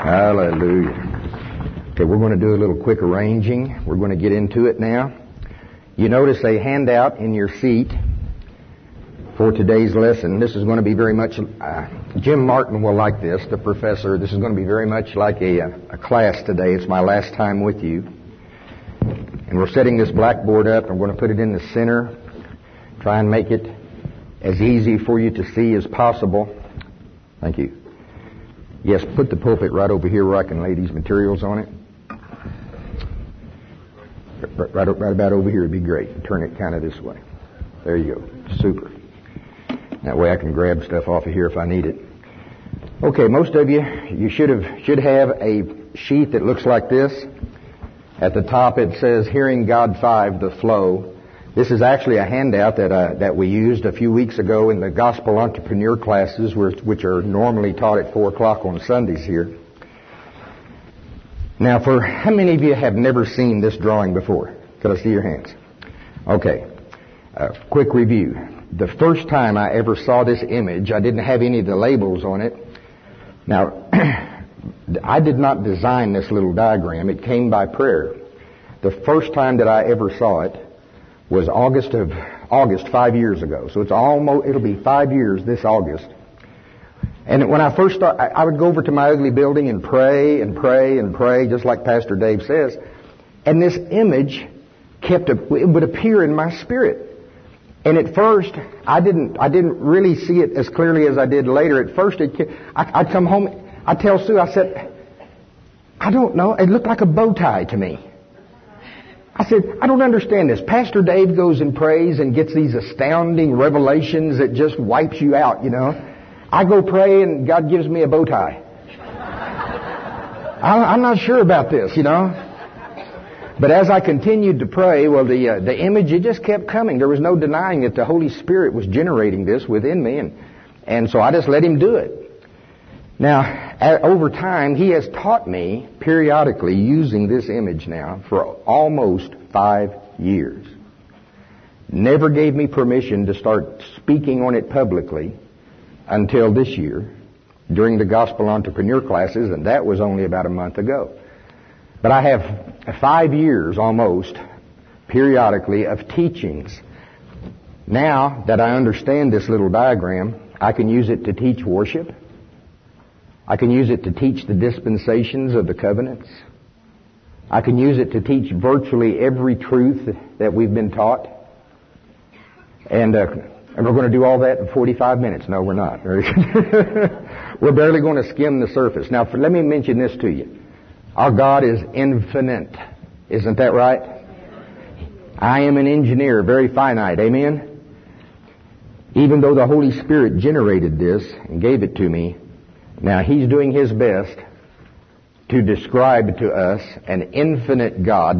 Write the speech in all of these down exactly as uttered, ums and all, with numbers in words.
Hallelujah. Okay, we're going to do a little quick arranging. We're going to get into it now. You notice a handout in your seat for today's lesson. This is going to be very much, uh, Jim Martin will like this, the professor. This is going to be very much like a, a class today. It's my last time with you. And we're setting this blackboard up. I'm going to put it in the center. Try and make it as easy for you to see as possible. Thank you. Yes, put the pulpit right over here where I can lay these materials on it. Right, right, right about over here would be great. Turn it kind of this way. There you go. Super. That way I can grab stuff off of here if I need it. Okay, most of you, you should have should have a sheet that looks like this. At the top it says Hearing God five, The Flow. This is actually a handout that uh, that we used a few weeks ago in the Gospel Entrepreneur classes, which are normally taught at four o'clock on Sundays here. Now, for how many of you have never seen this drawing before? Could I see your hands? Okay. Uh, quick review. The first time I ever saw this image, I didn't have any of the labels on it. Now, I did not design this little diagram. It came by prayer. The first time that I ever saw it was August of August five years ago. So it's almost it'll be five years this August. And when I first started, I would go over to my ugly building and pray and pray and pray, just like Pastor Dave says. And this image kept it would appear in my spirit. And at first, I didn't I didn't really see it as clearly as I did later. At first, it I, I'd come home. I tell Sue, I said, I don't know. It looked like a bow tie to me. I said, I don't understand this. Pastor Dave goes and prays and gets these astounding revelations that just wipes you out, you know. I go pray and God gives me a bow tie. I, I'm not sure about this, you know. But as I continued to pray, well, the uh, the image, it just kept coming. There was no denying that the Holy Spirit was generating this within me. And, and so I just let Him do it. Now, over time, He has taught me periodically using this image now for almost five years. Never gave me permission to start speaking on it publicly until this year during the Gospel Entrepreneur classes, and that was only about a month ago. But I have five years almost periodically of teachings. Now that I understand this little diagram, I can use it to teach worship. I can use it to teach the dispensations of the covenants. I can use it to teach virtually every truth that we've been taught. And, uh, and we're going to do all that in forty-five minutes. No, we're not. We're barely going to skim the surface. Now, for, let me mention this to you. Our God is infinite. Isn't that right? I am an engineer, very finite. Amen? Even though the Holy Spirit generated this and gave it to me, now, He's doing His best to describe to us an infinite God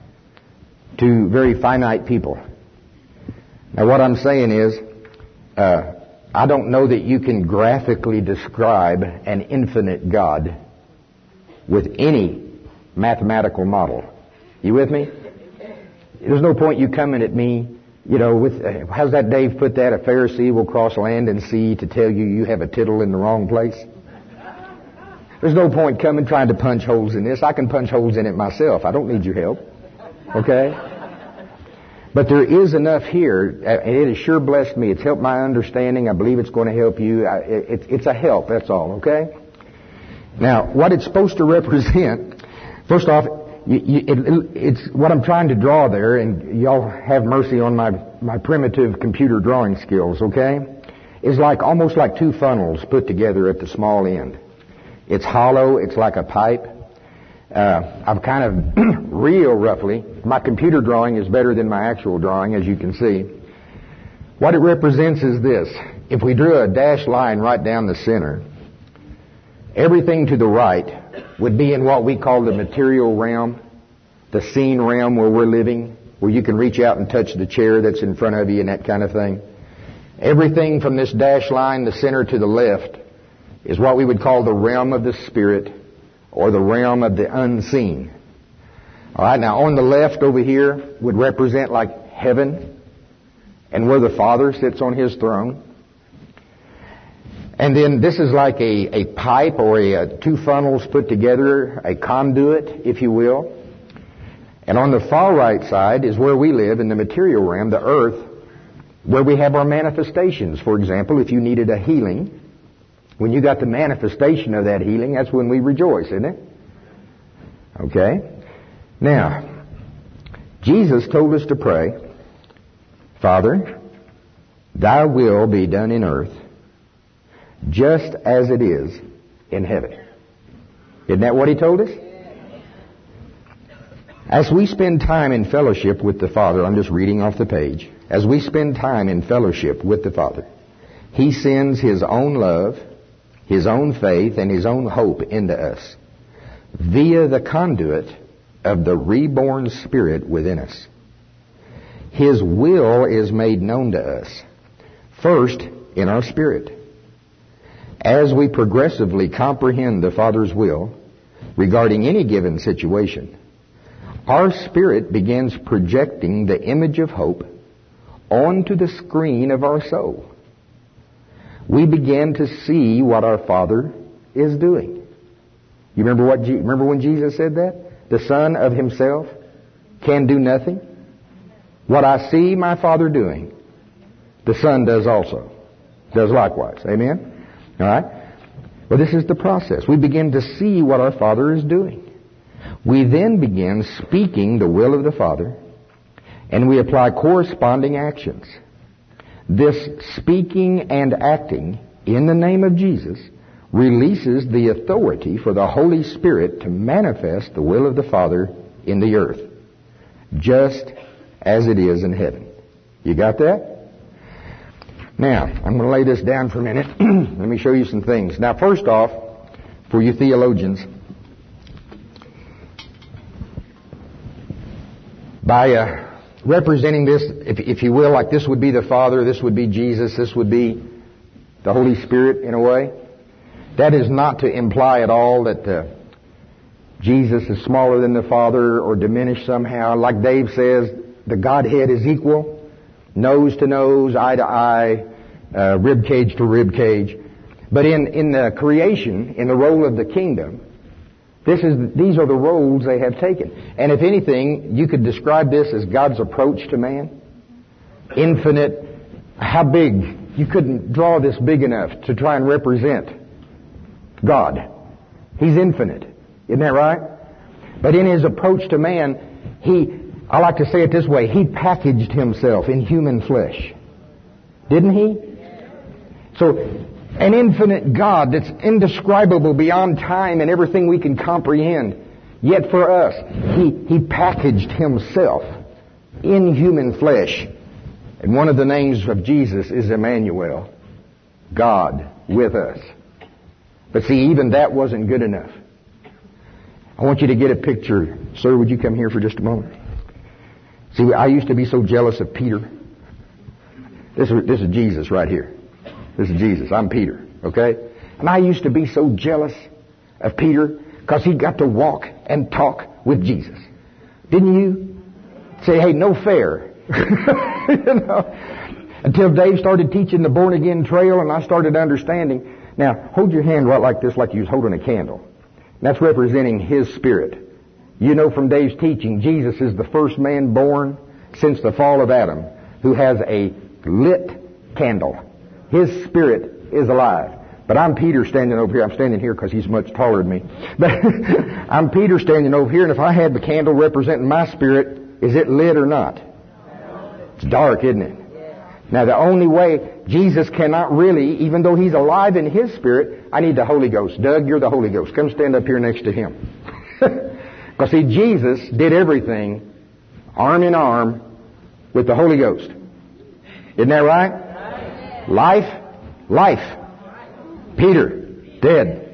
to very finite people. Now, what I'm saying is, uh, I don't know that you can graphically describe an infinite God with any mathematical model. You with me? There's no point you coming at me, you know, with, uh, how's that Dave put that? A Pharisee will cross land and sea to tell you you have a tittle in the wrong place. There's no point coming trying to punch holes in this. I can punch holes in it myself. I don't need your help. Okay? But there is enough here, and it has sure blessed me. It's helped my understanding. I believe it's going to help you. It, it's a help, that's all, okay? Now, what it's supposed to represent, first off, you, you, it, it's what I'm trying to draw there, and y'all have mercy on my, my primitive computer drawing skills, okay? Is like almost like two funnels put together at the small end. It's hollow. It's like a pipe. Uh, I've kind of real roughly. My computer drawing is better than my actual drawing, as you can see. What it represents is this. If we drew a dashed line right down the center, everything to the right would be in what we call the material realm, the seen realm where we're living, where you can reach out and touch the chair that's in front of you and that kind of thing. Everything from this dashed line, the center to the left, is what we would call the realm of the Spirit or the realm of the unseen. All right, now on the left over here would represent like heaven and where the Father sits on His throne. And then this is like a, a pipe or a, a two funnels put together, a conduit, if you will. And on the far right side is where we live in the material realm, the earth, where we have our manifestations. For example, if you needed a healing, when you got the manifestation of that healing, that's when we rejoice, isn't it? Okay? Now, Jesus told us to pray, Father, thy will be done in earth, just as it is in heaven. Isn't that what he told us? As we spend time in fellowship with the Father, I'm just reading off the page. As we spend time in fellowship with the Father, he sends his own love, his own faith, and his own hope into us via the conduit of the reborn Spirit within us. His will is made known to us, first in our spirit. As we progressively comprehend the Father's will regarding any given situation, our spirit begins projecting the image of hope onto the screen of our soul. We begin to see what our Father is doing. You remember what? Je- remember when Jesus said that? The Son of himself can do nothing. What I see my Father doing, the Son does also. Does likewise. Amen? All right? Well, this is the process. We begin to see what our Father is doing. We then begin speaking the will of the Father, and we apply corresponding actions. This speaking and acting in the name of Jesus releases the authority for the Holy Spirit to manifest the will of the Father in the earth, just as it is in heaven. You got that? Now, I'm going to lay this down for a minute. Let me show you some things. Now, first off, for you theologians, by uh, representing this, if, if you will, like this would be the Father, this would be Jesus, this would be the Holy Spirit in a way, that is not to imply at all that uh, Jesus is smaller than the Father or diminished somehow. Like Dave says, the Godhead is equal. Nose to nose, eye to eye, uh, rib cage to rib cage. But in, in the creation, in the role of the kingdom, this is these are the roles they have taken. And if anything, you could describe this as God's approach to man. Infinite. How big? You couldn't draw this big enough to try and represent God. He's infinite. Isn't that right? But in his approach to man, he... I like to say it this way. He packaged himself in human flesh. Didn't he? So, an infinite God that's indescribable beyond time and everything we can comprehend. Yet for us, he, he packaged himself in human flesh. And one of the names of Jesus is Emmanuel. God with us. But see, even that wasn't good enough. I want you to get a picture. Sir, would you come here for just a moment? See, I used to be so jealous of Peter. This is, this is Jesus right here. This is Jesus. I'm Peter, okay? And I used to be so jealous of Peter because he got to walk and talk with Jesus. Didn't you? Say, hey, no fair. You know? Until Dave started teaching the born again trail and I started understanding. Now, hold your hand right like this, like you was holding a candle. That's representing his spirit. You know from Dave's teaching, Jesus is the first man born since the fall of Adam who has a lit candle. His spirit is alive. But I'm Peter standing over here. I'm standing here because he's much taller than me. But I'm Peter standing over here, and if I had the candle representing my spirit, is it lit or not? It's dark, isn't it? Now, the only way Jesus cannot really, even though he's alive in his spirit, I need the Holy Ghost. Doug, you're the Holy Ghost. Come stand up here next to him. Because see, Jesus did everything arm in arm with the Holy Ghost. Isn't that right? Life, life. Peter, dead.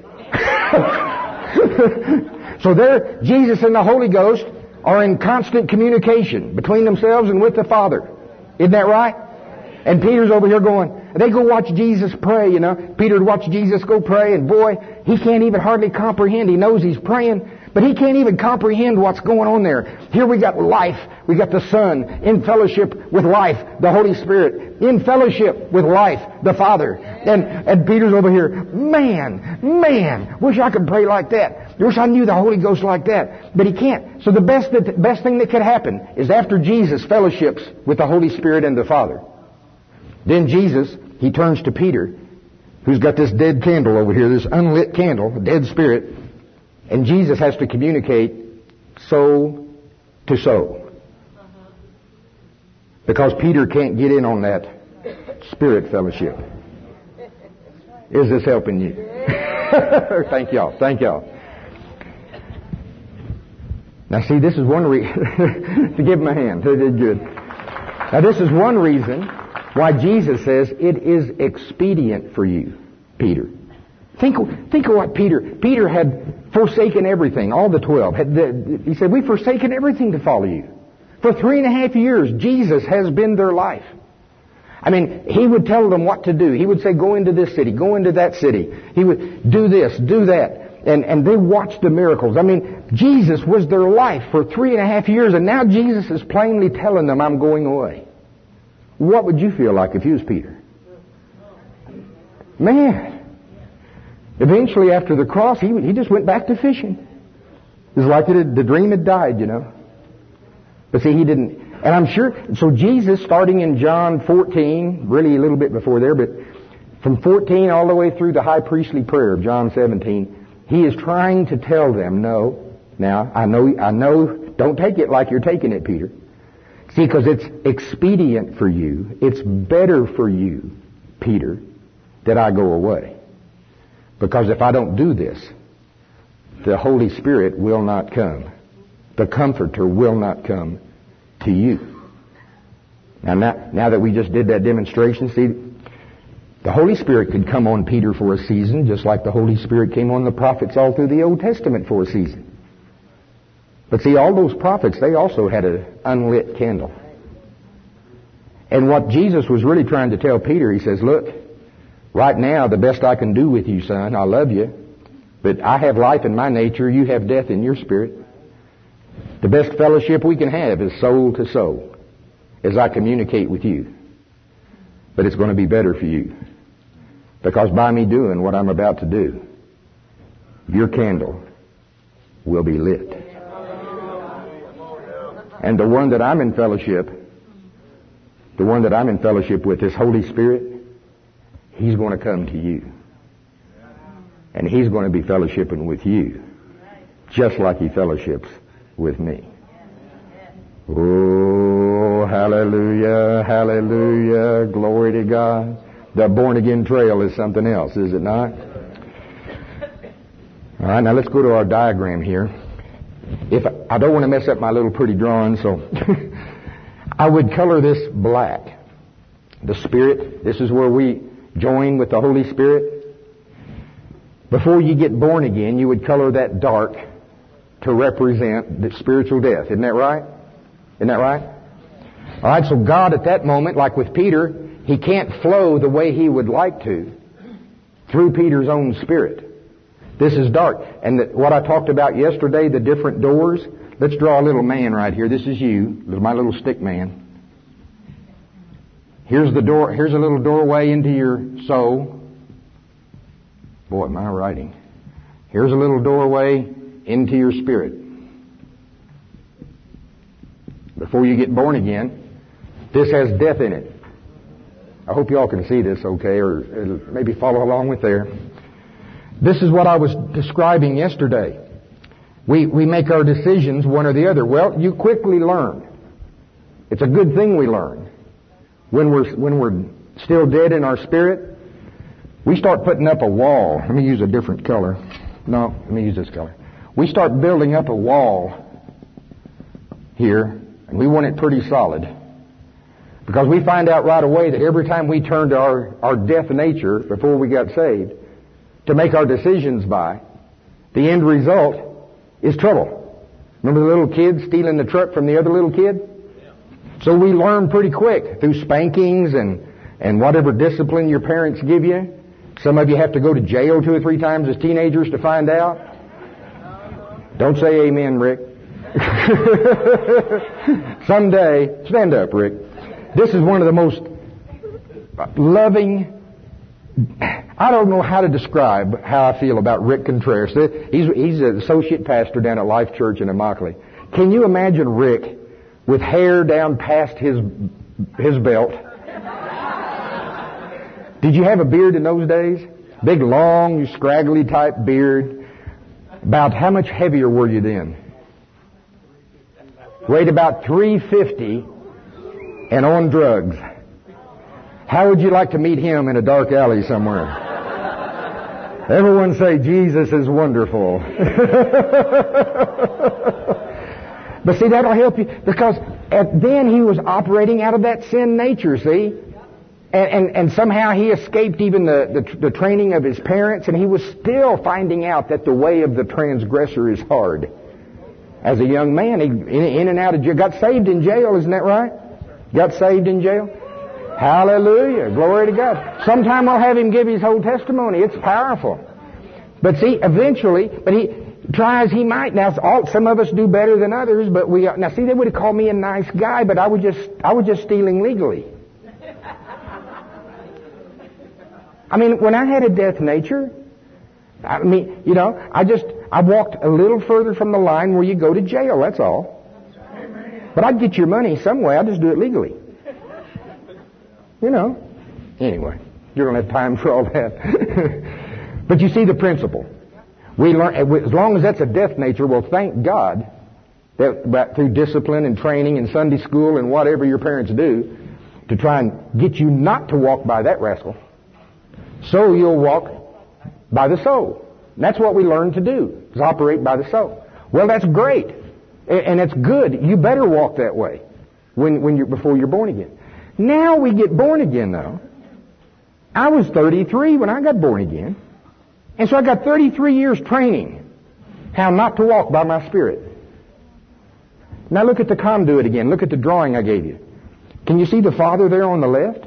So there, Jesus and the Holy Ghost are in constant communication between themselves and with the Father. Isn't that right? And Peter's over here going, they go watch Jesus pray, you know. Peter would watch Jesus go pray, and boy, he can't even hardly comprehend. He knows he's praying, But he can't even comprehend what's going on there. Here we got life. We got the Son in fellowship with life, the Holy Spirit in fellowship with life, the Father. And, and Peter's over here, man, man, wish I could pray like that. Wish I knew the Holy Ghost like that. But he can't. So the best, the best thing that could happen is after Jesus fellowships with the Holy Spirit and the Father, then Jesus, he turns to Peter, who's got this dead candle over here, this unlit candle, a dead spirit, and Jesus has to communicate soul to soul. Because Peter can't get in on that spirit fellowship. Is this helping you? Thank y'all. Thank y'all. Now see, this is one reason, to give him a hand, they did good. Now this is one reason why Jesus says it is expedient for you, Peter. Think, think of what Peter, Peter had forsaken everything, all the twelve. Had the, he said, we've forsaken everything to follow you. For three and a half years, Jesus has been their life. I mean, he would tell them what to do. He would say, go into this city, go into that city. He would do this, do that. And, and they watched the miracles. I mean, Jesus was their life for three and a half years, and now Jesus is plainly telling them, I'm going away. What would you feel like if you was Peter? Man. Eventually, after the cross, he, he just went back to fishing. It was like it, the dream had died, you know. But see, he didn't. And I'm sure, so Jesus, starting in John fourteen, really a little bit before there, but from fourteen all the way through the high priestly prayer of John seventeen, he is trying to tell them, no, now, I know, I know, don't take it like you're taking it, Peter. See, because it's expedient for you, it's better for you, Peter, that I go away. Because if I don't do this, the Holy Spirit will not come. The Comforter will not come to you. Now, now, now that we just did that demonstration, see, the Holy Spirit could come on Peter for a season, just like the Holy Spirit came on the prophets all through the Old Testament for a season. But see, all those prophets, they also had an unlit candle. And what Jesus was really trying to tell Peter, he says, look, right now, the best I can do with you, son, I love you, but I have life in my nature, you have death in your spirit. The best fellowship we can have is soul to soul, as I communicate with you. But it's going to be better for you. Because by me doing what I'm about to do, your candle will be lit. And the one that I'm in fellowship, the one that I'm in fellowship with, this Holy Spirit, He's going to come to you. And He's going to be fellowshipping with you, just like He fellowships with me. Oh, hallelujah, hallelujah, glory to God. The born-again trail is something else, is it not? All right, now let's go to our diagram here. If I don't want to mess up my little pretty drawing, so I would color this black. The Spirit, this is where we join with the Holy Spirit. Before you get born again, you would color that dark to represent the spiritual death. Isn't that right? Isn't that right? All right, so God at that moment, like with Peter, He can't flow the way He would like to through Peter's own spirit. This is dark. And the, what I talked about yesterday, the different doors, let's draw a little man right here. This is you. This is my little stick man. Here's the door. Here's a little doorway into your soul. Boy, my writing. Here's a little doorway into your spirit. Before you get born again, this has death in it. I hope you all can see this okay, or maybe follow along with there. This is what I was describing yesterday. We we make our decisions one or the other. Well, you quickly learn. It's a good thing we learn. When we're when we're still dead in our spirit, we start putting up a wall. Let me use a different color. No, let me use this color. We start building up a wall here, and we want it pretty solid. Because we find out right away that every time we turn to our, our death nature before we got saved to make our decisions by, the end result is trouble. Remember the little kid stealing the truck from the other little kid? So we learn pretty quick through spankings and, and whatever discipline your parents give you. Some of you have to go to jail two or three times as teenagers to find out. Don't say amen, Rick. Someday, stand up, Rick. This is one of the most loving, I don't know how to describe how I feel about Rick Contreras. He's, he's an associate pastor down at Life Church in Immokalee. Can you imagine Rick with hair down past his his belt? Did you have a beard in those days? Big, long, scraggly type beard. About how much heavier were you then? Weighed about three fifty and on drugs. How would you like to meet him in a dark alley somewhere? Everyone say, Jesus is wonderful. But see, that'll help you, because at then he was operating out of that sin nature, see? And, and, and somehow he escaped even the, the, the training of his parents, and he was still finding out that the way of the transgressor is hard. As a young man, he in, in and out of jail. Got saved in jail, isn't that right? Got saved in jail? Hallelujah. Glory to God. Sometime I'll have him give his whole testimony. It's powerful. But see, eventually, but he tries he might. Now, all, some of us do better than others, but we, now see, they would have called me a nice guy, but I was just, I was just stealing legally. I mean, when I had a death nature, I mean, you know, I just, I walked a little further from the line where you go to jail, that's all. But I'd get your money some way, I'd just do it legally. You know. Anyway, you don't have time for all that. But you see the principle. We learn, as long as that's a death nature, well, thank God that, that through discipline and training and Sunday school and whatever your parents do to try and get you not to walk by that rascal, so you'll walk by the soul. And that's what we learn to do, is operate by the soul. Well, that's great. And it's good. You better walk that way when, when you're, before you're born again. Now we get born again, though. I was thirty-three when I got born again. And so I got thirty-three years training how not to walk by my spirit. Now look at the conduit again. Look at the drawing I gave you. Can you see the Father there on the left?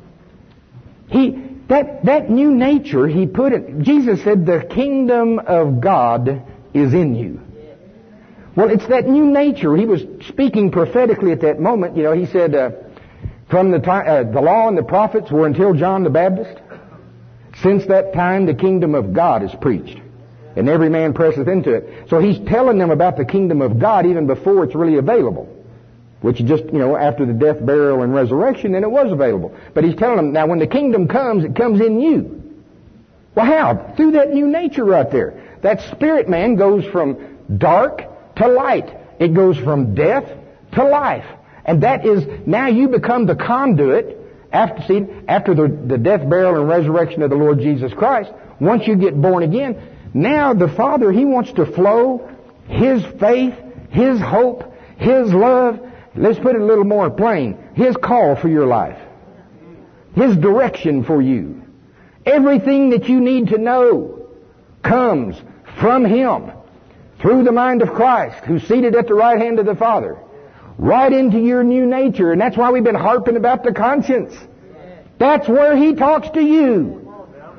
He, that, that new nature, he put it, Jesus said, the kingdom of God is in you. Well, it's that new nature. He was speaking prophetically at that moment. You know, he said, uh, from the time, uh, the law and the prophets were until John the Baptist. Since that time, the kingdom of God is preached, and every man presseth into it. So he's telling them about the kingdom of God even before it's really available, which is just, you know, after the death, burial, and resurrection, then it was available. But he's telling them, now when the kingdom comes, it comes in you. Well, how? Through that new nature right there. That spirit man goes from dark to light. It goes from death to life. And that is, now you become the conduit. After, see, after the, the death, burial, and resurrection of the Lord Jesus Christ, once you get born again, now the Father, He wants to flow His faith, His hope, His love. Let's put it a little more plain. His call for your life. His direction for you. Everything that you need to know comes from Him through the mind of Christ, who's seated at the right hand of the Father. Right into your new nature. And that's why we've been harping about the conscience. That's where He talks to you.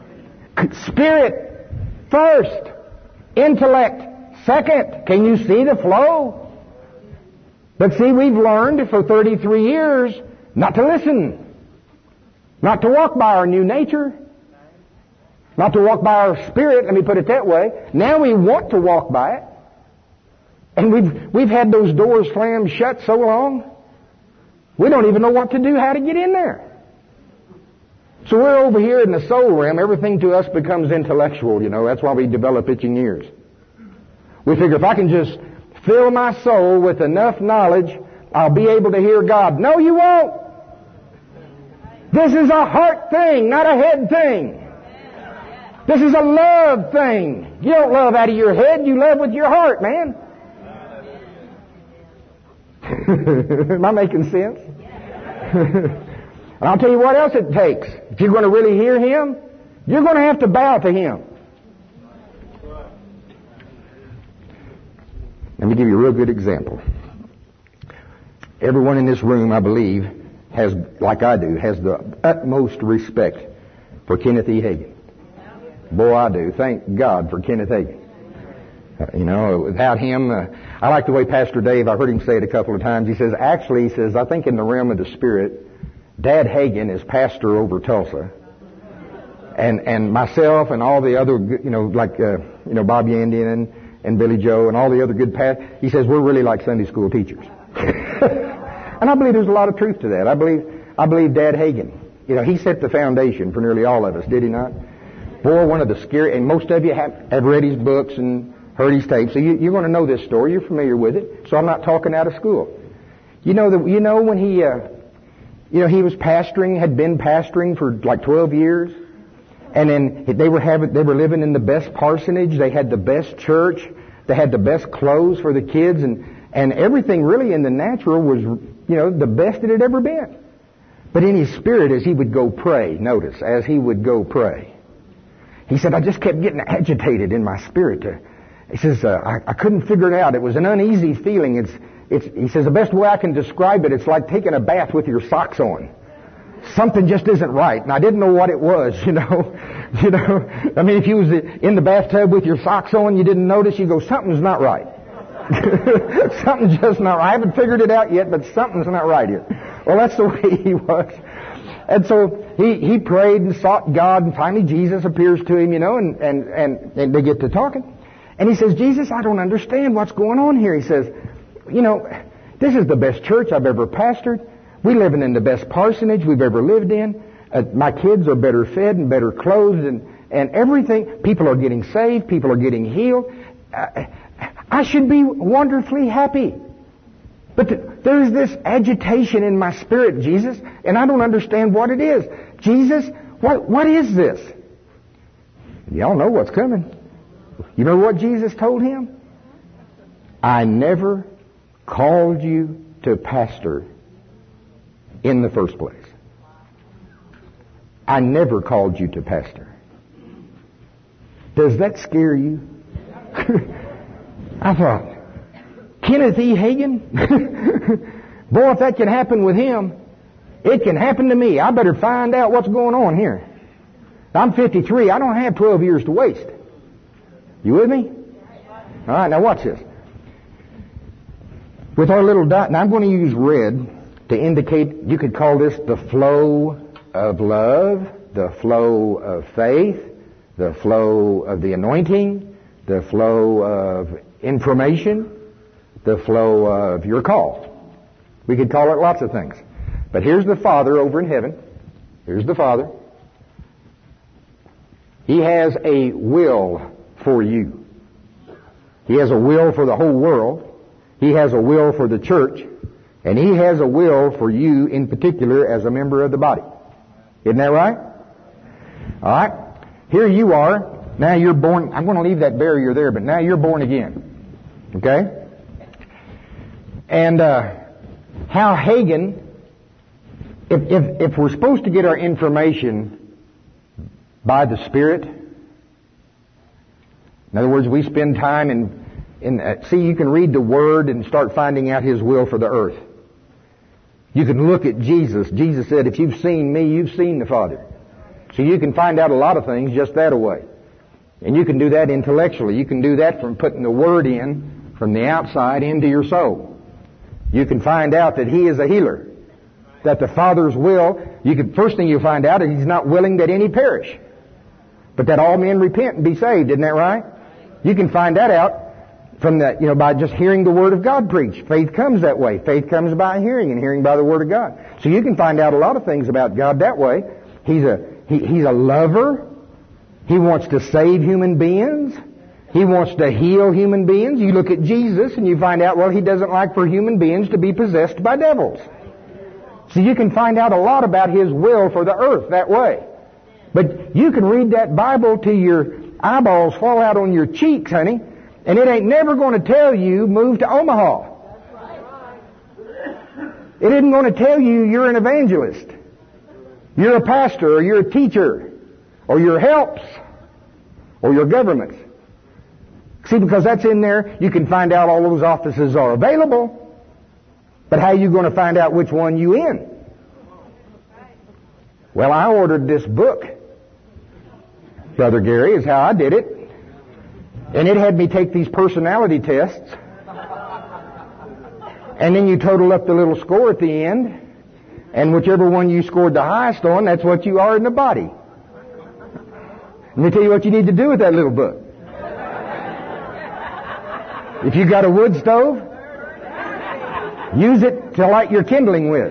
Spirit first. Intellect second. Can you see the flow? But see, we've learned for thirty-three years not to listen. Not to walk by our new nature. Not to walk by our spirit, let me put it that way. Now we want to walk by it. And we've, we've had those doors slammed shut so long, we don't even know what to do, how to get in there. So we're over here in the soul realm. Everything to us becomes intellectual, you know. That's why we develop itching ears. We figure if I can just fill my soul with enough knowledge, I'll be able to hear God. No, you won't. This is a heart thing, not a head thing. This is a love thing. You don't love out of your head, you love with your heart, man. Am I making sense? And I'll tell you what else it takes. If you're going to really hear Him, you're going to have to bow to Him. Let me give you a real good example. Everyone in this room, I believe, has, like I do, has the utmost respect for Kenneth E. Hagin. Boy, I do. Thank God for Kenneth Hagin. Uh, you know, without him, uh, I like the way Pastor Dave, I heard him say it a couple of times. He says, actually, he says, I think in the realm of the Spirit, Dad Hagin is pastor over Tulsa. And and myself and all the other, you know, like, uh, you know, Bob Yandian and, and Billy Joe and all the other good pastors, he says, we're really like Sunday school teachers. And I believe there's a lot of truth to that. I believe, I believe Dad Hagin, you know, he set the foundation for nearly all of us, did he not? Boy, one of the scary, and most of you have, have read his books and heard his tapes, so you, you're going to know this story. You're familiar with it. So I'm not talking out of school. You know that, you know when he, uh, you know, he was pastoring, had been pastoring for like twelve years, and then they were having, they were living in the best parsonage. They had the best church. They had the best clothes for the kids, and and everything really in the natural was, you know, the best it had ever been. But in his spirit, as he would go pray, notice, as he would go pray, he said, I just kept getting agitated in my spirit. To, he says, uh, I, I couldn't figure it out. It was an uneasy feeling. It's, it's, he says, the best way I can describe it, it's like taking a bath with your socks on. Something just isn't right. And I didn't know what it was, you know. You know, I mean, if you was in the bathtub with your socks on, you didn't notice, you go, something's not right. Something's just not right. I haven't figured it out yet, but something's not right here. Well, that's the way he was. And so he, he prayed and sought God, and finally Jesus appears to him, you know, and, and, and, and they get to talking. And he says, Jesus, I don't understand what's going on here. He says, you know, this is the best church I've ever pastored. We're living in the best parsonage we've ever lived in. Uh, my kids are better fed and better clothed and, and everything. People are getting saved. People are getting healed. Uh, I should be wonderfully happy. But th- there's this agitation in my spirit, Jesus, and I don't understand what it is. Jesus, what what is this? Y'all know what's coming. You know what Jesus told him? I never called you to pastor in the first place. I never called you to pastor. Does that scare you? I thought, Kenneth E. Hagin? Boy, if that can happen with him, it can happen to me. I better find out what's going on here. I'm fifty-three. I don't have twelve years to waste. You with me? All right, now watch this. With our little dot, and I'm going to use red to indicate, you could call this the flow of love, the flow of faith, the flow of the anointing, the flow of information, the flow of your call. We could call it lots of things. But here's the Father over in heaven. Here's the Father. He has a will for you. He has a will for the whole world. He has a will for the church. And He has a will for you in particular as a member of the body. Isn't that right? All right. Here you are. Now you're born. I'm going to leave that barrier there, but now you're born again. Okay? And uh, Hal Hagin, if, if, if we're supposed to get our information by the Spirit, in other words, we spend time in, in uh, see, you can read the Word and start finding out His will for the earth. You can look at Jesus. Jesus said, if you've seen me, you've seen the Father. So you can find out a lot of things just that way. And you can do that intellectually. You can do that from putting the Word in from the outside into your soul. You can find out that He is a healer. That the Father's will, you can, first thing you find out is He's not willing that any perish, but that all men repent and be saved. Isn't that right? You can find that out from the, you know, by just hearing the Word of God preached. Faith comes that way. Faith comes by hearing, and hearing by the Word of God. So you can find out a lot of things about God that way. He's a, he, He's a lover. He wants to save human beings. He wants to heal human beings. You look at Jesus and you find out, well, He doesn't like for human beings to be possessed by devils. So you can find out a lot about His will for the earth that way. But you can read that Bible till your eyeballs fall out on your cheeks, honey, and it ain't never going to tell you move to Omaha. It isn't going to tell you you're an evangelist. You're a pastor, or you're a teacher, or your helps, or your governments. See, because that's in there, you can find out all those offices are available. But how are you going to find out which one you in? Well, I ordered this book, Brother Gary, is how I did it. And it had me take these personality tests. And then you total up the little score at the end. And whichever one you scored the highest on, that's what you are in the body. Let me tell you what you need to do with that little book. If you got a wood stove, use it to light your kindling with.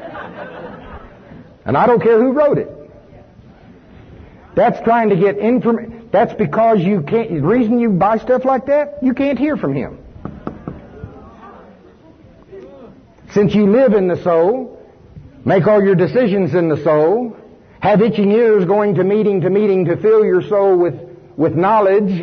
And I don't care who wrote it. That's trying to get information. That's because you can't, the reason you buy stuff like that, you can't hear from Him. Since you live in the soul, make all your decisions in the soul, have itching ears going to meeting to meeting to fill your soul with, with knowledge,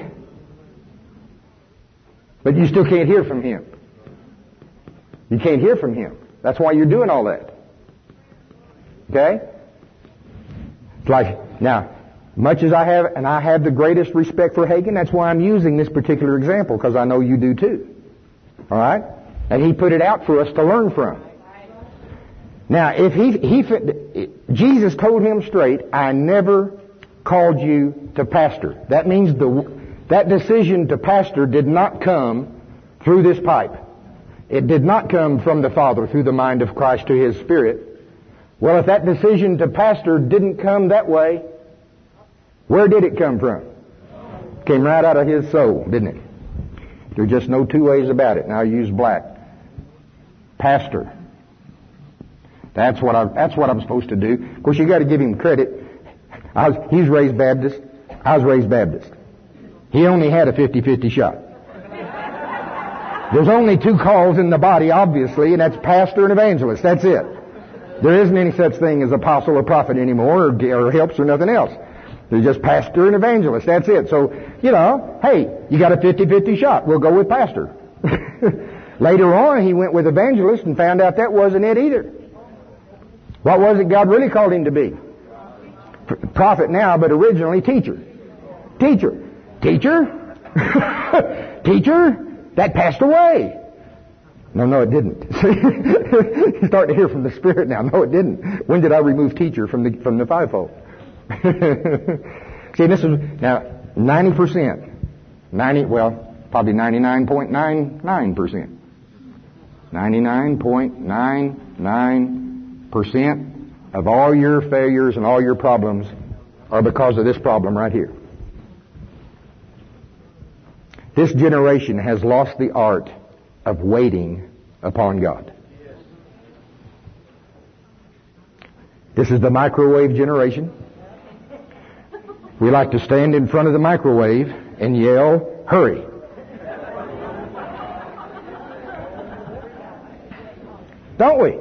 but you still can't hear from Him. You can't hear from Him. That's why you're doing all that. Okay? It's like, now, much as I have, and I have the greatest respect for Hagin, that's why I'm using this particular example, because I know you do too. Alright? And he put it out for us to learn from. Now, if he, he, Jesus told him straight, I never called you to pastor. That means the, that decision to pastor did not come through this pipe. It did not come from the Father through the mind of Christ to His Spirit. Well, if that decision to pastor didn't come that way, where did it come from? It came right out of His soul, didn't it? There's just no two ways about it. Now I use black. Pastor. That's what I, that's what I'm supposed to do. Of course, you got to give him credit. I was, he's raised Baptist. I was raised Baptist. He only had a fifty-fifty shot. There's only two calls in the body, obviously, and that's pastor and evangelist. That's it. There isn't any such thing as apostle or prophet anymore, or, or helps or nothing else. There's just pastor and evangelist. That's it. So, you know, hey, you got a fifty-fifty shot. We'll go with pastor. Later on, he went with evangelist and found out that wasn't it either. What was it God really called him to be? Prophet now, but originally teacher. Teacher. Teacher? Teacher? That passed away. No, no, it didn't. You're starting to hear from the Spirit now. No, it didn't. When did I remove teacher from the from the fivefold? See, this is now ninety percent. Ninety, well, probably ninety-nine point nine nine percent. Ninety-nine point nine nine percent of all your failures and all your problems are because of this problem right here. This generation has lost the art of waiting upon God. This is the microwave generation. We like to stand in front of the microwave and yell, hurry. Don't we?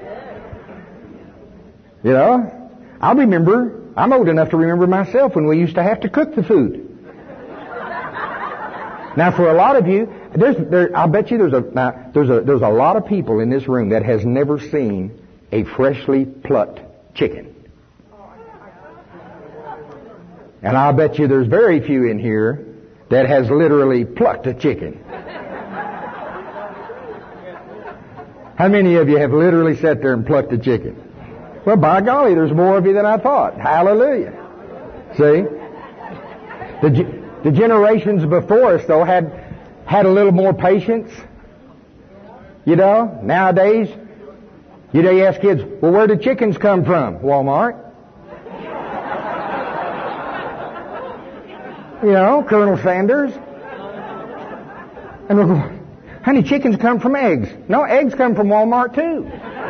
You know, I remember, I'm old enough to remember myself when we used to have to cook the food. Now, for a lot of you, there's, there, I bet you there's a, now, there's a, there's a lot of people in this room that has never seen a freshly plucked chicken. And I bet you there's very few in here that has literally plucked a chicken. How many of you have literally sat there and plucked a chicken? Well, by golly, there's more of you than I thought. Hallelujah. See? The, the generations before us, though, had had a little more patience. You know, nowadays, you know, you ask kids, well, where do chickens come from? Walmart. You know, Colonel Sanders. And we'll go, honey, chickens come from eggs. No, eggs come from Walmart too.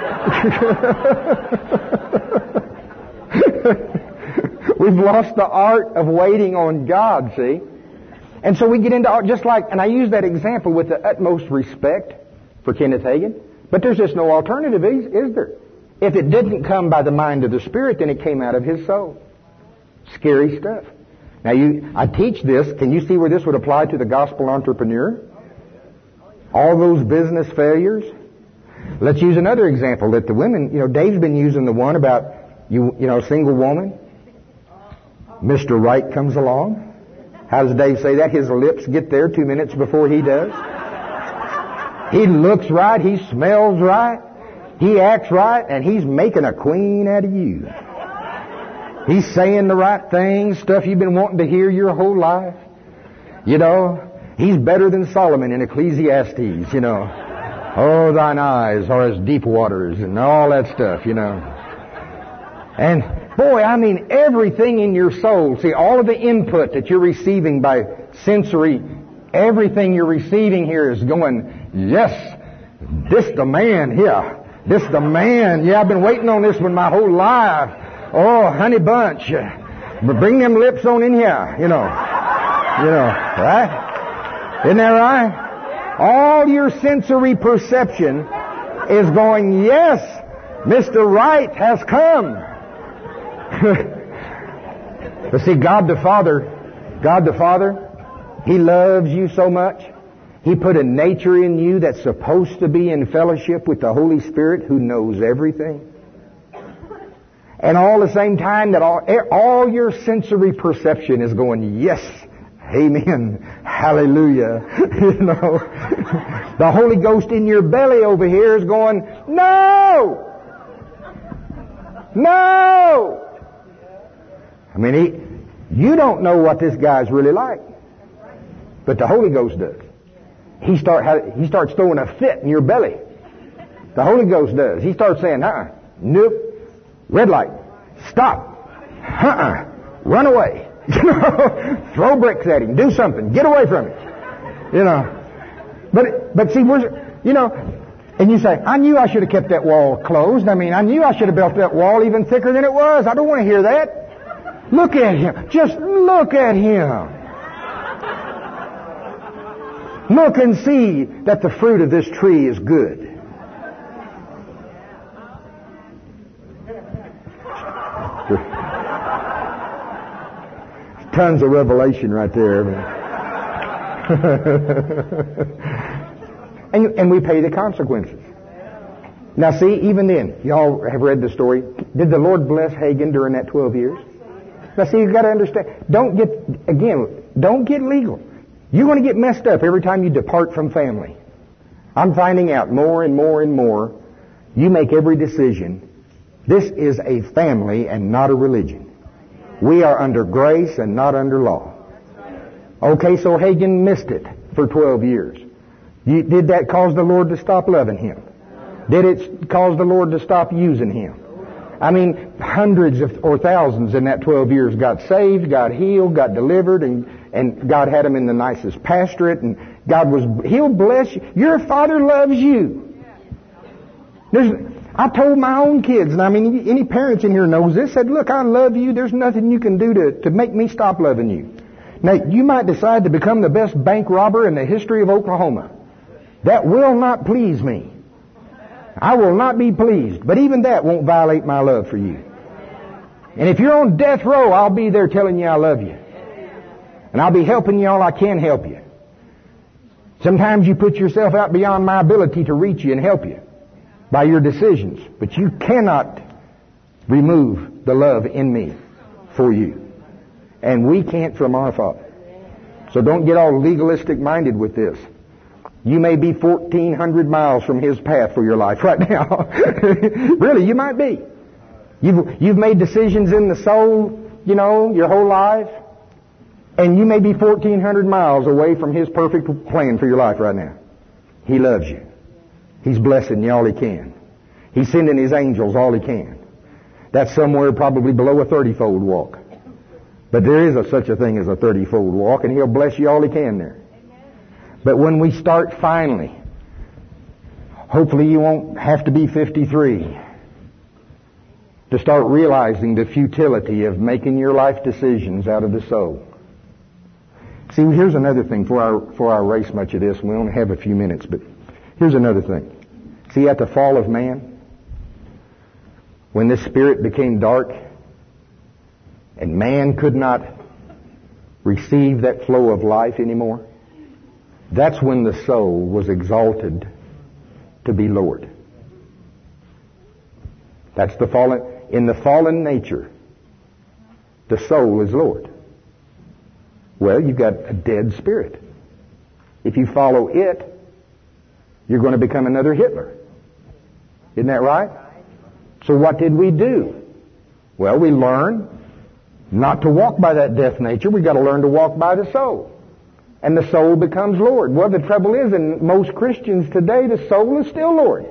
We've lost the art of waiting on God, see? And so we get into art just like, and I use that example with the utmost respect for Kenneth Hagin, but there's just no alternative, is, is there? If it didn't come by the mind of the Spirit, then it came out of his soul. Scary stuff. Now, you, I teach this. Can you see where this would apply to the gospel entrepreneur? All those business failures. Let's use another example that the women, you know, Dave's been using the one about, you, you know, single woman. Mister Right comes along. How does Dave say that? His lips get there two minutes before he does. He looks right. He smells right. He acts right. And he's making a queen out of you. He's saying the right things, stuff you've been wanting to hear your whole life. You know, he's better than Solomon in Ecclesiastes, you know. Oh, thine eyes are as deep waters and all that stuff, you know. And boy, I mean, everything in your soul, see, all of the input that you're receiving by sensory, everything you're receiving here is going, yes, this the man here. This the man. Yeah, I've been waiting on this one my whole life. Oh, honey bunch. But bring them lips on in here, you know. You know, right? Isn't that right? All your sensory perception is going, yes, Mister Right has come. But see, God the Father, God the Father, He loves you so much. He put a nature in you that's supposed to be in fellowship with the Holy Spirit who knows everything. And all the same time that all, all your sensory perception is going, yes, amen, hallelujah. You know, the Holy Ghost in your belly over here is going, no! No! I mean, he, you don't know what this guy's really like. But the Holy Ghost does. He, start, he starts throwing a fit in your belly. The Holy Ghost does. He starts saying, uh-uh, nope, red light, stop, uh-uh, run away. You know, throw bricks at him, do something, get away from him. You know. But, but see, we're, you know, and you say, I knew I should have kept that wall closed. I mean, I knew I should have built that wall even thicker than it was. I don't want to hear that. Look at him. Just look at him. Look and see that the fruit of this tree is good. Tons of revelation right there. and, and we pay the consequences. Now see, even then, y'all have read the story. Did the Lord bless Hagen during that twelve years? Now see, you've got to understand. Don't get, again, don't get legal. You're going to get messed up every time you depart from family. I'm finding out more and more and more. You make every decision. This is a family and not a religion. We are under grace and not under law. Okay, so Hagen missed it for twelve years. You, did that cause the Lord to stop loving him? Did it cause the Lord to stop using him? I mean, hundreds of, or thousands in that twelve years got saved, got healed, got delivered, and, and God had them in the nicest pastorate, and God was, He'll bless you. Your Father loves you. There's, I told my own kids, and I mean, any parents in here knows this, said, look, I love you. There's nothing you can do to, to make me stop loving you. Now, you might decide to become the best bank robber in the history of Oklahoma. That will not please me. I will not be pleased. But even that won't violate my love for you. And if you're on death row, I'll be there telling you I love you. And I'll be helping you all I can help you. Sometimes you put yourself out beyond my ability to reach you and help you by your decisions. But you cannot remove the love in me for you. And we can't from our Father. So don't get all legalistic minded with this. You may be fourteen hundred miles from His path for your life right now. Really, you might be. You've, you've made decisions in the soul, you know, your whole life. And you may be fourteen hundred miles away from His perfect plan for your life right now. He loves you. He's blessing you all He can. He's sending His angels all He can. That's somewhere probably below a thirty-fold walk. But there is a, such a thing as a thirty-fold walk, and He'll bless you all He can there. But when we start finally, hopefully you won't have to be fifty-three to start realizing the futility of making your life decisions out of the soul. See, here's another thing for our, for our race much of this. We only have a few minutes, but here's another thing. See, at the fall of man, when this spirit became dark, and man could not receive that flow of life anymore, that's when the soul was exalted to be Lord. That's the fallen, in the fallen nature, the soul is Lord. Well, you've got a dead spirit. If you follow it, you're going to become another Hitler. Isn't that right? So what did we do? Well, we learned not to walk by that death nature. We've got to learn to walk by the soul. and the soul becomes Lord. Well, the trouble is, in most Christians today, the soul is still Lord.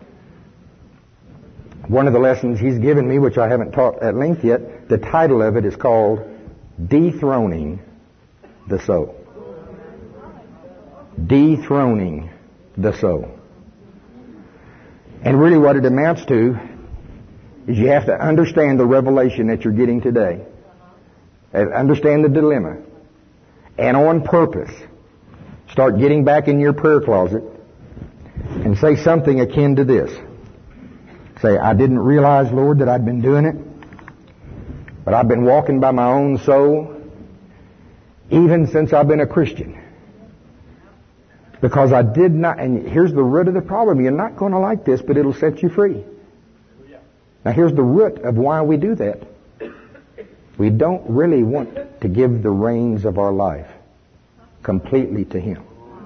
One of the lessons he's given me, which I haven't taught at length yet, the title of it is called Dethroning the Soul. Dethroning the soul. And really what it amounts to is you have to understand the revelation that you're getting today. And understand the dilemma. And on purpose, start getting back in your prayer closet and say something akin to this. Say, I didn't realize, Lord, that I'd been doing it, but I've been walking by my own soul even since I've been a Christian. Because I did not, and here's the root of the problem. You're not going to like this, but it'll set you free. Now here's the root of why we do that. We don't really want to give the reins of our life completely to Him.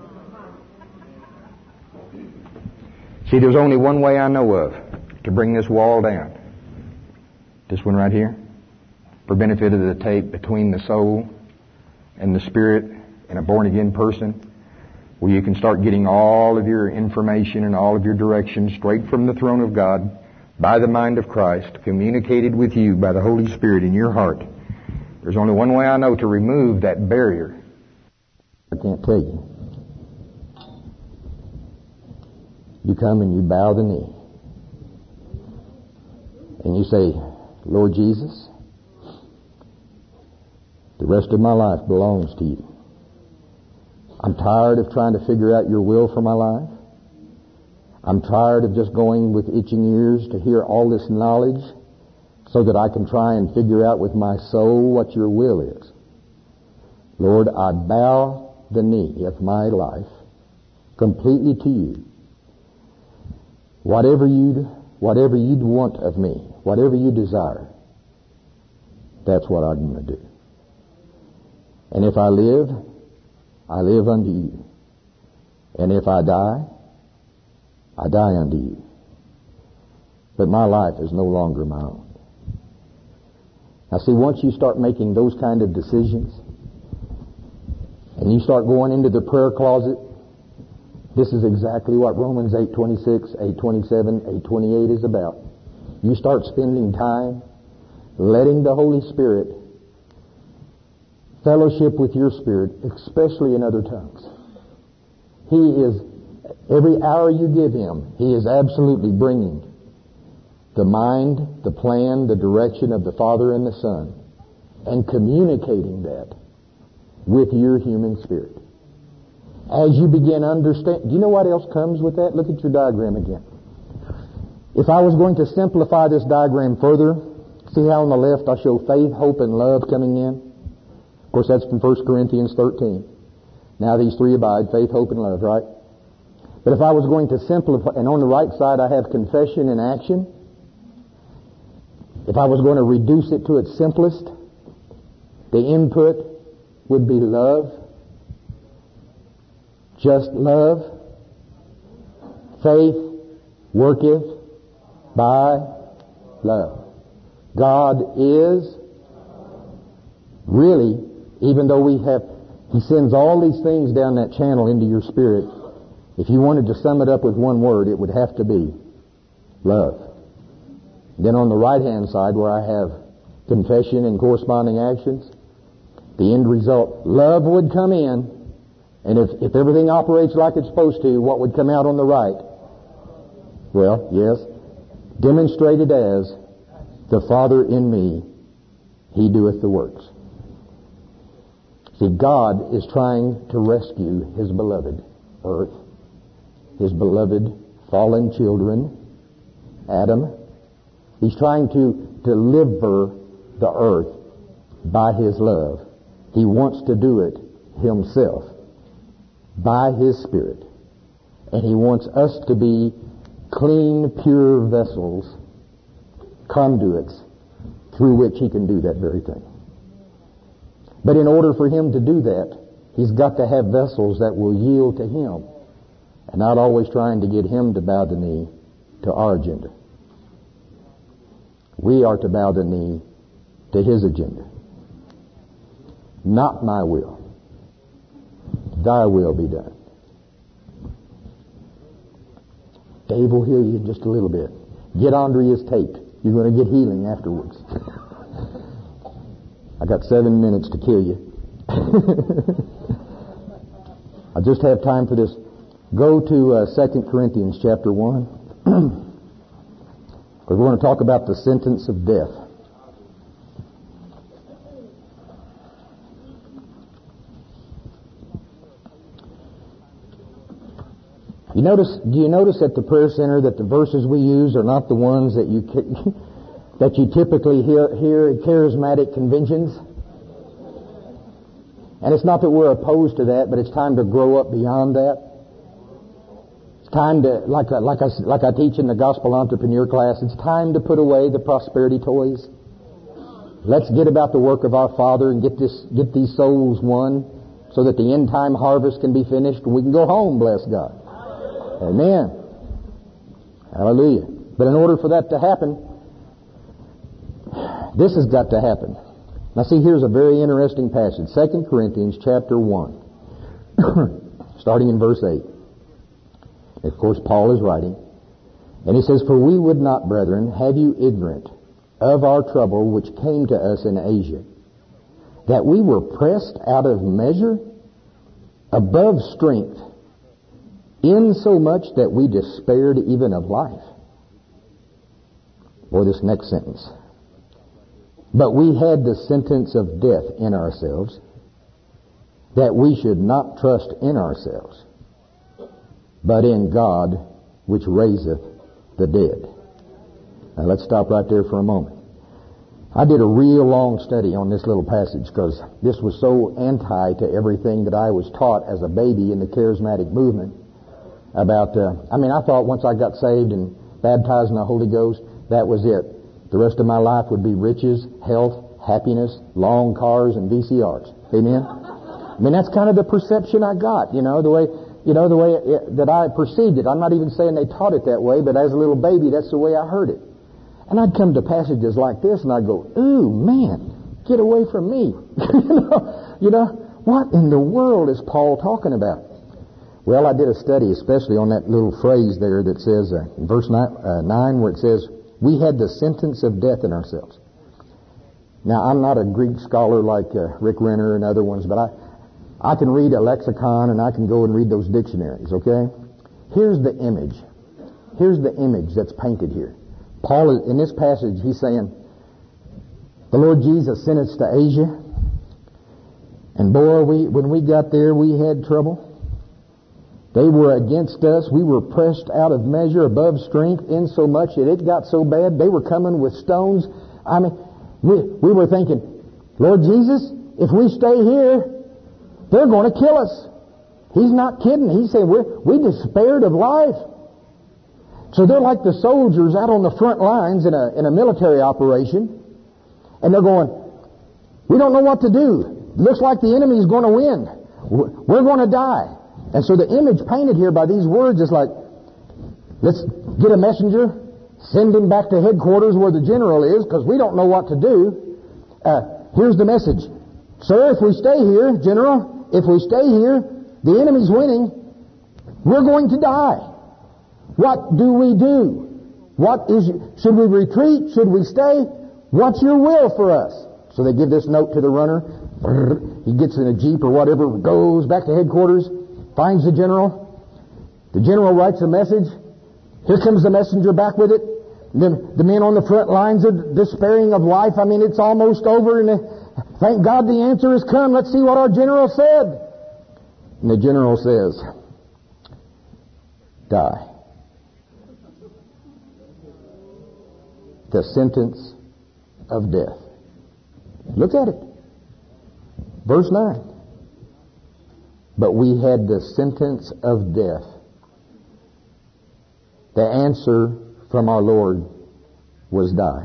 See, there's only one way I know of to bring this wall down. This one right here. For benefit of the tape between the soul and the spirit in a born-again person, where you can start getting all of your information and all of your direction straight from the throne of God by the mind of Christ, communicated with you by the Holy Spirit in your heart. There's only one way I know to remove that barrier. I can't tell you. You come and you bow the knee. And you say, Lord Jesus, the rest of my life belongs to you. I'm tired of trying to figure out your will for my life. I'm tired of just going with itching ears to hear all this knowledge so that I can try and figure out with my soul what your will is. Lord, I bow the knee of my life completely to you. Whatever you'd, whatever you'd want of me, whatever you desire, that's what I'm going to do. And if I live, I live unto you. And if I die, I die unto you. But my life is no longer my own. Now see, once you start making those kind of decisions, and you start going into the prayer closet, this is exactly what Romans eight twenty-six, eight twenty-seven, eight twenty-eight is about. You start spending time letting the Holy Spirit fellowship with your spirit, especially in other tongues. He is, every hour you give Him, He is absolutely bringing the mind, the plan, the direction of the Father and the Son, and communicating that with your human spirit. As you begin to understand, do you know what else comes with that? Look at your diagram again. If I was going to simplify this diagram further, see how on the left I show faith, hope, and love coming in? Of course, that's from First Corinthians thirteen. Now these three abide, faith, hope, and love, right? But if I was going to simplify, and on the right side I have confession and action. If I was going to reduce it to its simplest, the input would be love, just love, faith worketh by love. God is really, even though we have, He sends all these things down that channel into your spirit. If you wanted to sum it up with one word, it would have to be love. Then on the right-hand side, where I have confession and corresponding actions, the end result, love would come in, and if, if everything operates like it's supposed to, what would come out on the right? Well, yes, demonstrated as the Father in me, He doeth the works. See, God is trying to rescue His beloved earth, His beloved fallen children, Adam. He's trying to deliver the earth by His love. He wants to do it Himself by His Spirit. And He wants us to be clean, pure vessels, conduits, through which He can do that very thing. But in order for Him to do that, He's got to have vessels that will yield to Him, and not always trying to get Him to bow the knee to our agenda. We are to bow the knee to His agenda. Not my will, Thy will be done. Dave will hear you in just a little bit. Get Andrea's tape. You're going to get healing afterwards. I got seven minutes to kill you. I just have time for this. Go to uh, Second Corinthians chapter one. Because we're going to talk about the sentence of death. You notice? Do you notice at the prayer center that the verses we use are not the ones that you that you typically hear, hear at charismatic conventions? And it's not that we're opposed to that, but it's time to grow up beyond that. It's time to, like I, like I, like I teach in the Gospel Entrepreneur class, it's time to put away the prosperity toys. Let's get about the work of our Father and get this, get these souls won, so that the end time harvest can be finished and we can go home. Bless God. Amen. Hallelujah. But in order for that to happen, this has got to happen. Now see, here's a very interesting passage. Second Corinthians chapter one. Starting in verse eight. Of course, Paul is writing. And he says, For we would not, brethren, have you ignorant of our trouble which came to us in Asia, that we were pressed out of measure, above strength, insomuch that we despaired even of life. Or this next sentence. But we had the sentence of death in ourselves, that we should not trust in ourselves, but in God which raiseth the dead. Now let's stop right there for a moment. I did a real long study on this little passage because this was so anti to everything that I was taught as a baby in the charismatic movement. About, uh, I mean, I thought once I got saved and baptized in the Holy Ghost, that was it. The rest of my life would be riches, health, happiness, long cars, and V C Rs. Amen? I mean, that's kind of the perception I got, you know, the way, you know, the way it, that I perceived it. I'm not even saying they taught it that way, but as a little baby, that's the way I heard it. And I'd come to passages like this, and I'd go, ooh, man, get away from me. you know, you know, what in the world is Paul talking about? Well, I did a study especially on that little phrase there that says, uh, in verse nine, uh, nine, where it says, we had the sentence of death in ourselves. Now, I'm not a Greek scholar like uh, Rick Renner and other ones, but I, I can read a lexicon and I can go and read those dictionaries, okay? Here's the image. Here's the image that's painted here. Paul, is, in this passage, he's saying, the Lord Jesus sent us to Asia, and boy, we, when we got there, we had trouble. They were against us. We were pressed out of measure, above strength, insomuch that it got so bad they were coming with stones. I mean, we, we were thinking, Lord Jesus, if we stay here, they're going to kill us. He's not kidding. He said, we're, we despaired of life. So they're like the soldiers out on the front lines in a, in a military operation, and they're going, we don't know what to do. Looks like the enemy's going to win. We're going to die. And so the image painted here by these words is like, let's get a messenger, send him back to headquarters where the general is, because we don't know what to do. Uh, here's the message. Sir, if we stay here, General, if we stay here, the enemy's winning, we're going to die. What do we do? What is, should we retreat? Should we stay? What's your will for us? So they give this note to the runner. He gets in a jeep or whatever, goes back to headquarters, finds the general. The general writes a message. Here comes the messenger back with it. The, the men on the front lines are despairing of life. I mean, it's almost over, and uh, thank God the answer has come. Let's see what our general said. And the general says, die. The sentence of death. Look at it. Verse nine. But we had the sentence of death. The answer from our Lord was die.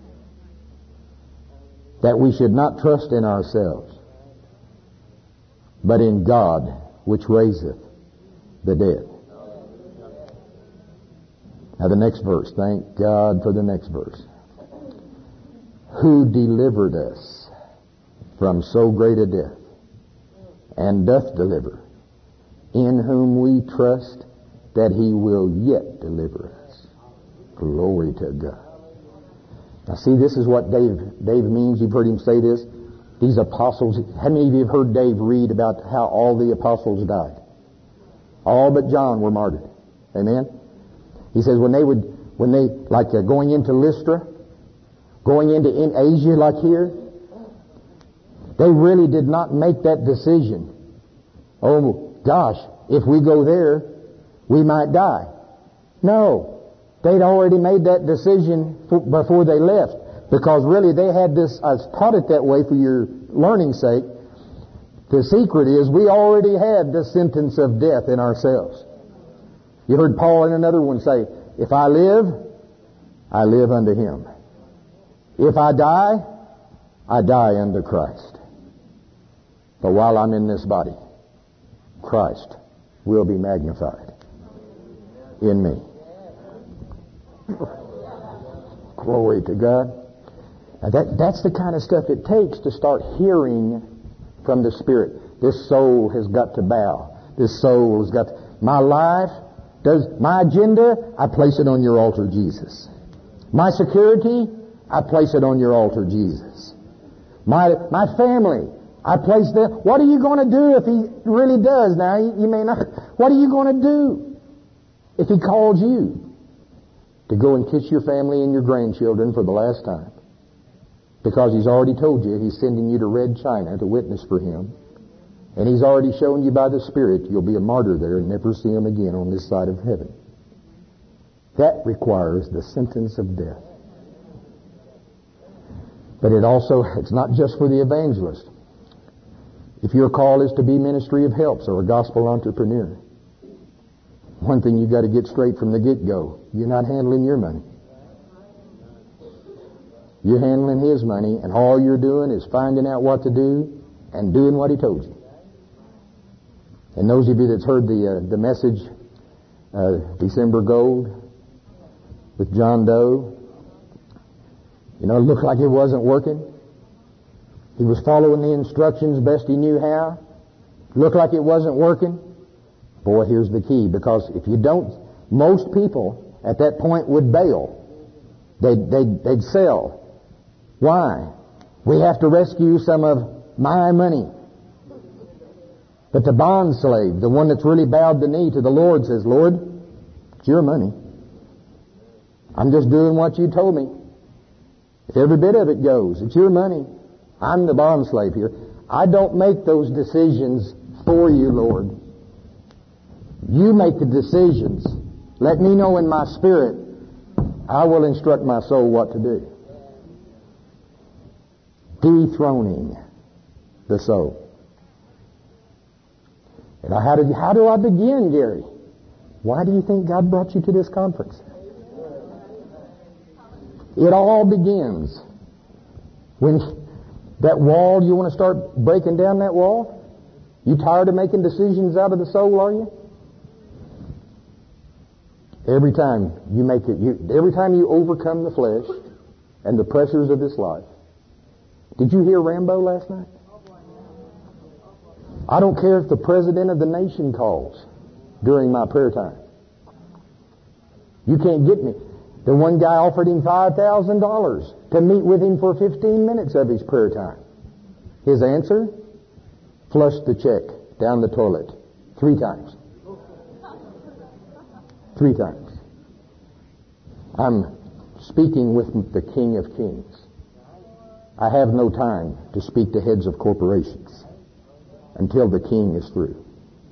That we should not trust in ourselves, but in God which raiseth the dead. Now the next verse. Thank God for the next verse. Who delivered us from so great a death, and doth deliver, in whom we trust that He will yet deliver us. Glory to God. Now see, this is what Dave, Dave means. You've heard him say this. These apostles, how many of you have heard Dave read about how all the apostles died? All but John were martyred. Amen? He says when they would, when they, like uh, going into Lystra, going into in Asia like here, they really did not make that decision. Oh gosh, if we go there, we might die. No. They'd already made that decision for, before they left. Because really they had this, I taught it that way for your learning's sake. The secret is we already had the sentence of death in ourselves. You heard Paul in another one say, if I live, I live unto Him. If I die, I die unto Christ. But while I'm in this body, Christ will be magnified in me. Glory to God. Now that, that's the kind of stuff it takes to start hearing from the Spirit. This soul has got to bow. This soul has got to, my life, does my agenda, I place it on your altar, Jesus. My security, I place it on your altar, Jesus. My my family, I place that. What are you going to do if He really does? Now, you, you may not. What are you going to do if He calls you to go and kiss your family and your grandchildren for the last time? Because He's already told you He's sending you to Red China to witness for Him. And He's already shown you by the Spirit you'll be a martyr there and never see Him again on this side of heaven. That requires the sentence of death. But it also, it's not just for the evangelist. If your call is to be ministry of helps or a gospel entrepreneur, one thing you've got to get straight from the get-go, you're not handling your money. You're handling His money, and all you're doing is finding out what to do and doing what He told you. And those of you that's heard the uh, the message, uh, December Gold, with John Doe, you know, it looked like it wasn't working. He was following the instructions best he knew how. It looked like it wasn't working. Boy, here's the key, because if you don't, most people at that point would bail. They'd, they'd, they'd sell. Why? We have to rescue some of my money. But the bond slave, the one that's really bowed the knee to the Lord, says, Lord, it's your money. I'm just doing what you told me. If every bit of it goes, it's your money. I'm the bond slave here. I don't make those decisions for you, Lord. You make the decisions. Let me know in my spirit. I will instruct my soul what to do. Dethroning the soul. And how do, how do I begin, Gary? Why do you think God brought you to this conference? It all begins when that wall, you want to start breaking down that wall? You tired of making decisions out of the soul, are you? Every time you make it, you, every time you overcome the flesh and the pressures of this life. Did you hear Rambo last night? I don't care if the president of the nation calls during my prayer time. You can't get me. The one guy offered him five thousand dollars to meet with him for fifteen minutes of his prayer time. His answer? Flush the check down the toilet. Three times. Three times. I'm speaking with the King of Kings. I have no time to speak to heads of corporations until the King is through.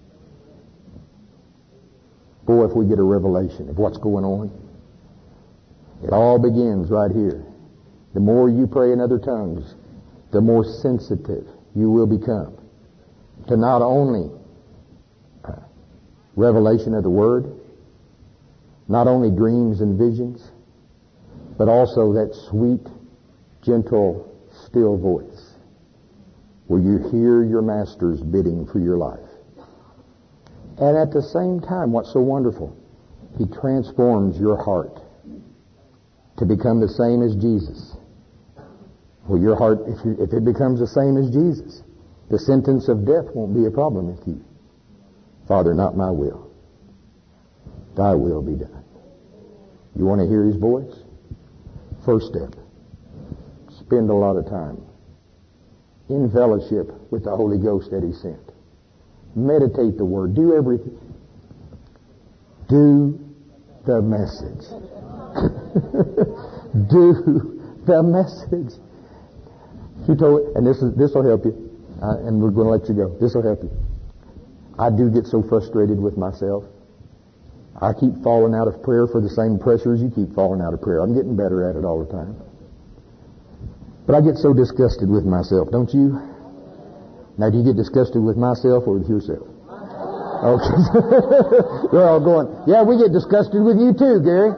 Boy, if we get a revelation of what's going on, it all begins right here. The more you pray in other tongues, the more sensitive you will become to not only uh, revelation of the Word, not only dreams and visions, but also that sweet, gentle, still voice where you hear your Master's bidding for your life. And at the same time, what's so wonderful, He transforms your heart to become the same as Jesus. Well, your heart, if, you, if it becomes the same as Jesus, the sentence of death won't be a problem with you. Father, not my will. Thy will be done. You want to hear His voice? First step. Spend a lot of time in fellowship with the Holy Ghost that He sent. Meditate the Word. Do everything. Do the message. Do the message. She told, and this is this will help you, uh, and we're going to let you go. This will help you. I do get so frustrated with myself. I keep falling out of prayer for the same pressure as you keep falling out of prayer. I'm getting better at it all the time. But I get so disgusted with myself, don't you? Now, do you get disgusted with myself or with yourself? Okay. You're all going, yeah, we get disgusted with you too, Gary.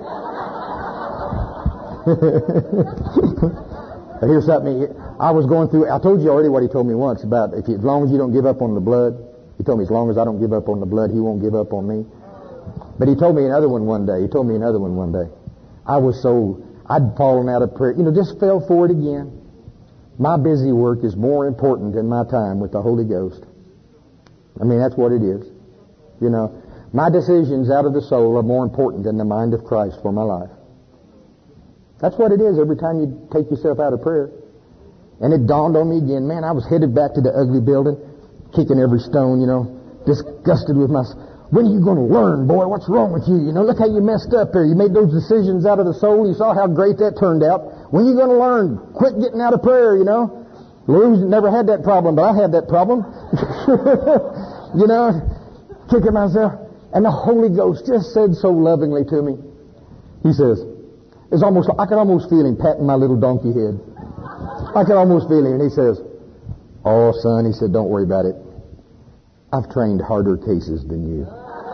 Here's something. I was going through, I told you already what He told me once about if you, as long as you don't give up on the blood. He told me as long as I don't give up on the blood, He won't give up on me. But He told me another one one day. He told me another one one day. I was so, I'd fallen out of prayer. You know, just fell for it again. My busy work is more important than my time with the Holy Ghost. I mean, that's what it is. You know, my decisions out of the soul are more important than the mind of Christ for my life. That's what it is every time you take yourself out of prayer. And it dawned on me again, man, I was headed back to the ugly building, kicking every stone, you know, disgusted with myself. When are you going to learn, boy? What's wrong with you? You know, look how you messed up there. You made those decisions out of the soul. You saw how great that turned out. When are you going to learn? Quit getting out of prayer, you know. Lou's never had that problem, but I had that problem. You know, kicking myself. And the Holy Ghost just said so lovingly to me. He says, it's almost, I could almost feel Him patting my little donkey head. I could almost feel Him. And He says, oh, son, He said, don't worry about it. I've trained harder cases than you.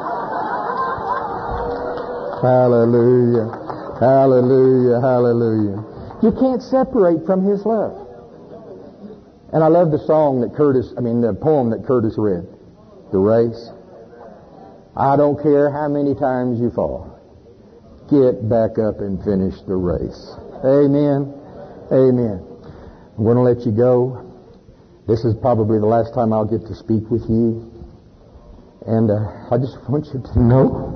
Hallelujah. Hallelujah. Hallelujah. You can't separate from His love. And I love the song that Curtis, I mean the poem that Curtis read. The race. I don't care how many times you fall. Get back up and finish the race. Amen. Amen. I'm going to let you go. This is probably the last time I'll get to speak with you. And uh, I just want you to know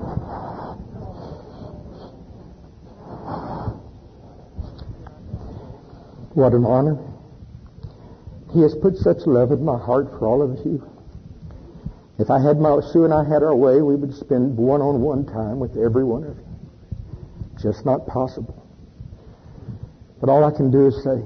what an honor. He has put such love in my heart for all of you. If I had my, Sue and I had our way, we would spend one-on-one time with every one of you. Just not possible. But all I can do is say,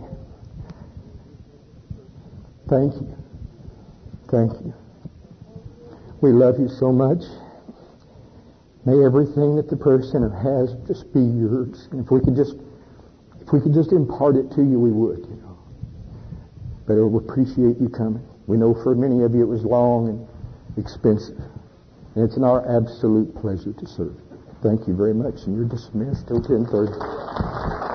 thank you. Thank you. We love you so much. May everything that the prayer center has just be yours. And if we could just, if we could just impart it to you, we would, you know. But we appreciate you coming. We know for many of you it was long and expensive. And it's an our absolute pleasure to serve. Thank you very much. And you're dismissed till ten thirty.